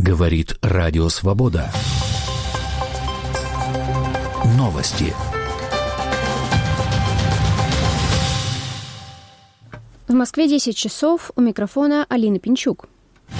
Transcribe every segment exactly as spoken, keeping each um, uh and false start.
Говорит Радио Свобода. Новости. В Москве десять часов. У микрофона Алина Пинчук.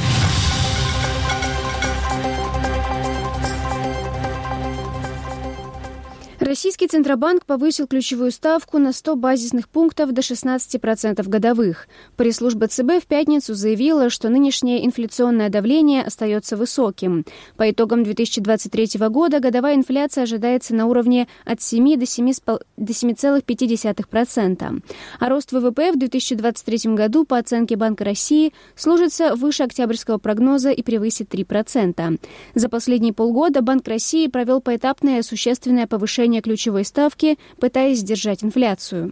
Российский Центробанк повысил ключевую ставку на сто базисных пунктов до шестнадцати процентов годовых. Пресс-служба ЦБ в пятницу заявила, что нынешнее инфляционное давление остается высоким. По итогам две тысячи двадцать третьего года годовая инфляция ожидается на уровне от семи до семи целых пяти десятых процента. А рост ВВП в две тысячи двадцать третьем году, по оценке Банка России, сложится выше октябрьского прогноза и превысит три процента. За последние полгода Банк России провел поэтапное существенное повышение ключевой ставки, пытаясь сдержать инфляцию.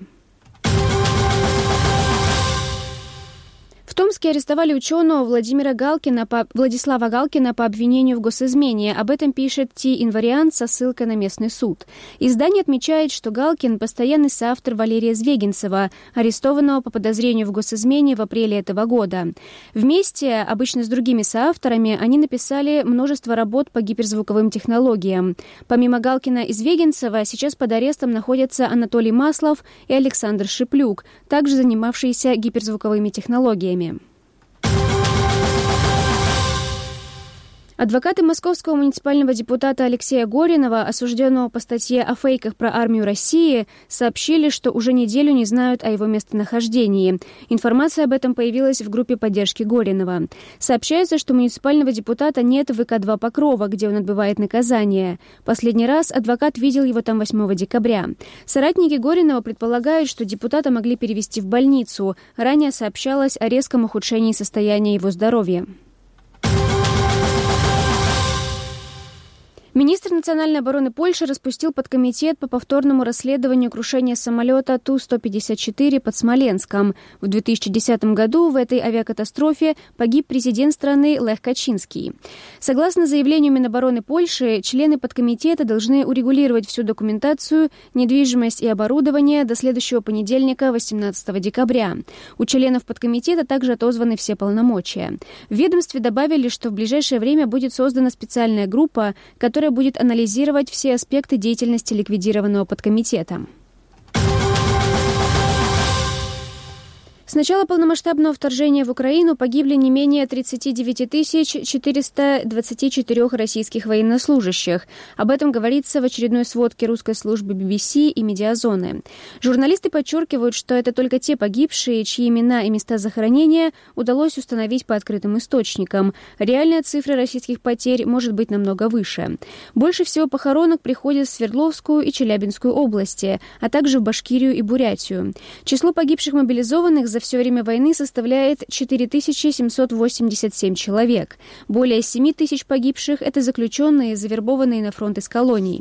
В Томске арестовали ученого Владимира Галкина по, Владислава Галкина по обвинению в госизмене. Об этом пишет Ти-Инвариант со ссылкой на местный суд. Издание отмечает, что Галкин – постоянный соавтор Валерия Звегинцева, арестованного по подозрению в госизмене в апреле этого года. Вместе, обычно с другими соавторами, они написали множество работ по гиперзвуковым технологиям. Помимо Галкина и Звегинцева, сейчас под арестом находятся Анатолий Маслов и Александр Шиплюк, также занимавшиеся гиперзвуковыми технологиями. Адвокаты московского муниципального депутата Алексея Горинова, осужденного по статье о фейках про армию России, сообщили, что уже неделю не знают о его местонахождении. Информация об этом появилась в группе поддержки Горинова. Сообщается, что муниципального депутата нет в вэ ка два Покрова, где он отбывает наказание. Последний раз адвокат видел его там восьмого декабря. Соратники Горинова предполагают, что депутата могли перевести в больницу. Ранее сообщалось о резком ухудшении состояния его здоровья. Министр национальной обороны Польши распустил подкомитет по повторному расследованию крушения самолета Ту сто пятьдесят четыре под Смоленском. В две тысячи десятом году в этой авиакатастрофе погиб президент страны Лех Качинский. Согласно заявлению Минобороны Польши, члены подкомитета должны урегулировать всю документацию, недвижимость и оборудование до следующего понедельника, восемнадцатого декабря. У членов подкомитета также отозваны все полномочия. В ведомстве добавили, что в ближайшее время будет создана специальная группа, которая будет анализировать все аспекты деятельности ликвидированного подкомитета. С начала полномасштабного вторжения в Украину погибли не менее тридцать девять тысяч четыреста двадцать четыре российских военнослужащих. Об этом говорится в очередной сводке русской службы би би си и Медиазоны. Журналисты подчеркивают, что это только те погибшие, чьи имена и места захоронения удалось установить по открытым источникам. Реальная цифра российских потерь может быть намного выше. Больше всего похоронок приходят в Свердловскую и Челябинскую области, а также в Башкирию и Бурятию. Число погибших мобилизованных за все время войны составляет четыре тысячи семьсот восемьдесят семь человек. Более семь тысяч погибших – это заключенные, завербованные на фронт из колоний.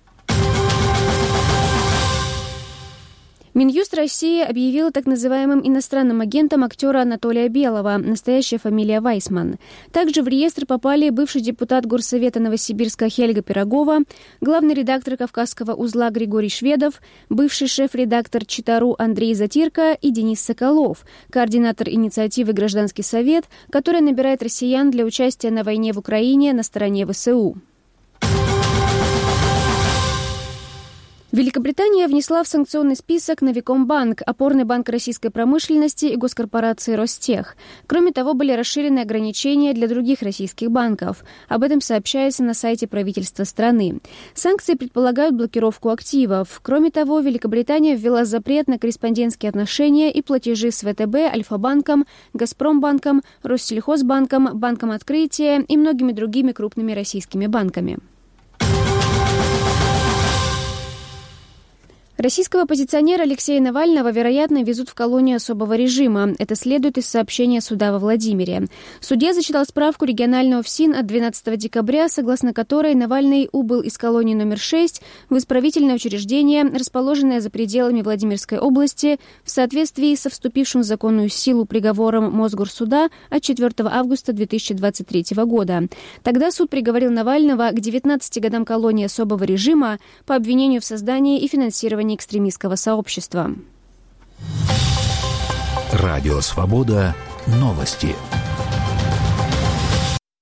Минюст России объявил так называемым иностранным агентом актера Анатолия Белого, настоящая фамилия Вайсман. Также в реестр попали бывший депутат Горсовета Новосибирска Хельга Пирогова, главный редактор Кавказского узла Григорий Шведов, бывший шеф-редактор Читару Андрей Затирко и Денис Соколов, координатор инициативы «Гражданский совет», которая набирает россиян для участия на войне в Украине на стороне вэ эс у. Великобритания внесла в санкционный список Новикомбанк, опорный банк российской промышленности и госкорпорации Ростех. Кроме того, были расширены ограничения для других российских банков. Об этом сообщается на сайте правительства страны. Санкции предполагают блокировку активов. Кроме того, Великобритания ввела запрет на корреспондентские отношения и платежи с вэ тэ бэ, Альфа-банком, Газпромбанком, Россельхозбанком, Банком Открытия и многими другими крупными российскими банками. Российского оппозиционера Алексея Навального, вероятно, везут в колонию особого режима. Это следует из сообщения суда во Владимире. Судья зачитал справку регионального ФСИН от двенадцатого декабря, согласно которой Навальный убыл из колонии номер шесть в исправительное учреждение, расположенное за пределами Владимирской области, в соответствии со вступившим в законную силу приговором Мосгорсуда от четвёртого августа две тысячи двадцать третьего года. Тогда суд приговорил Навального к девятнадцати годам колонии особого режима по обвинению в создании и финансировании экстремистского сообщества. Радио Свобода. Новости.